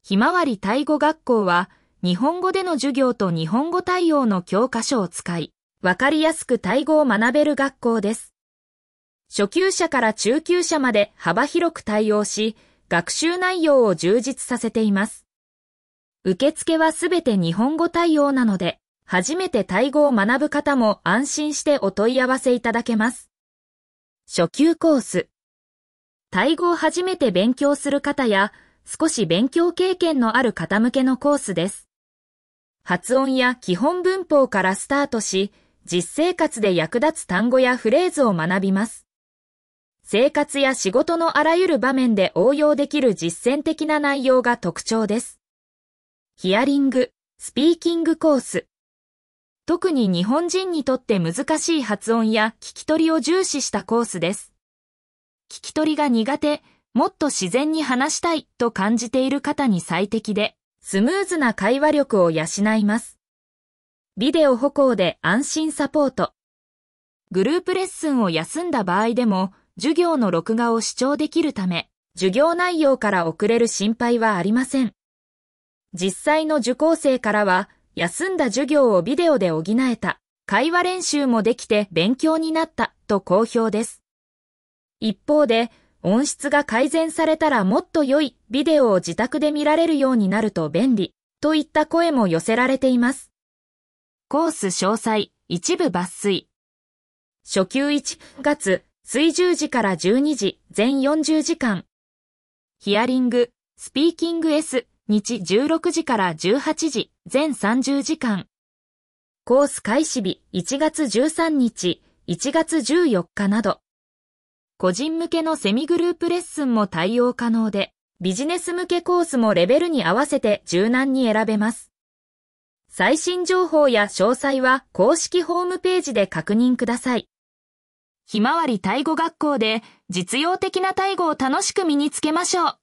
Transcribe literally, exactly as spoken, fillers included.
ひまわりタイ語学校は、日本語での授業と日本語対応の教科書を使い、わかりやすくタイ語を学べる学校です。初級者から中級者まで幅広く対応し、学習内容を充実させています。受付はすべて日本語対応なので、初めてタイ語を学ぶ方も安心してお問い合わせいただけます。初級コース。タイ語を初めて勉強する方や、少し勉強経験のある方向けのコースです。発音や基本文法からスタートし、実生活で役立つ単語やフレーズを学びます。生活や仕事のあらゆる場面で応用できる実践的な内容が特徴です。ヒアリング、スピーキングコース。特に日本人にとって難しい発音や聞き取りを重視したコースです。聞き取りが苦手、もっと自然に話したいと感じている方に最適で、スムーズな会話力を養います。ビデオ歩行で安心サポート。グループレッスンを休んだ場合でも、授業の録画を視聴できるため、授業内容から遅れる心配はありません。実際の受講生からは、休んだ授業をビデオで補えた、会話練習もできて勉強になったと好評です。一方で、音質が改善されたらもっと良いビデオを自宅で見られるようになると便利といった声も寄せられています。コース詳細、一部抜粋。初級いちがつ、水じゅうじからじゅうにじ、全よんじゅうじかん。ヒアリング、スピーキング S、日じゅうろくじからじゅうはちじ、全さんじゅうじかん。コース開始日いちがつじゅうさんにち、いちがつじゅうよっかなど。個人向けのセミグループレッスンも対応可能で、ビジネス向けコースもレベルに合わせて柔軟に選べます。最新情報や詳細は公式ホームページで確認ください。ひまわりタイ語学校で実用的なタイ語を楽しく身につけましょう。